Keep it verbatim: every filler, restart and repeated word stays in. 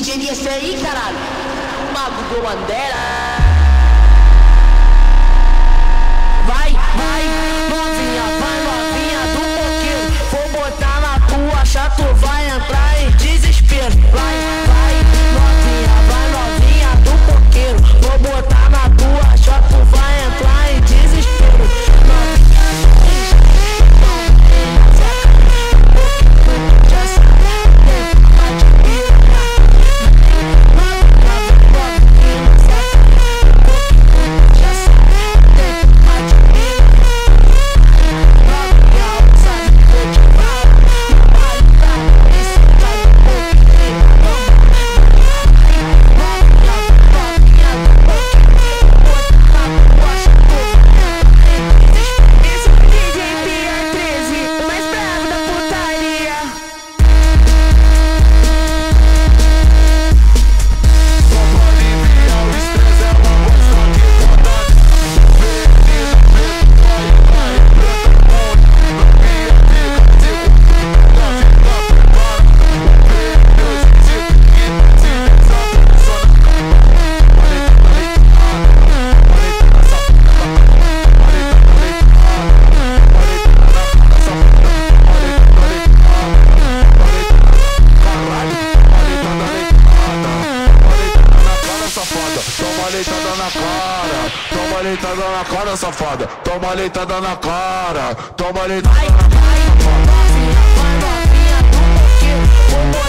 J D S aí, caralho. Mago do Bandeira. Vai, vai, novinha, vai novinha do coqueiro. Vou botar na tua chata, tu vai entrar em desespero. Vai, vai, novinha, vai novinha do coqueiro. Vou botar na tua chata, tu vai entrar em desespero. Toma leitada na cara, toma leitada na cara, safada. Toma leitada na cara, toma leitada na cara. Vai, vai, novinha, vai novinha do coqueiro.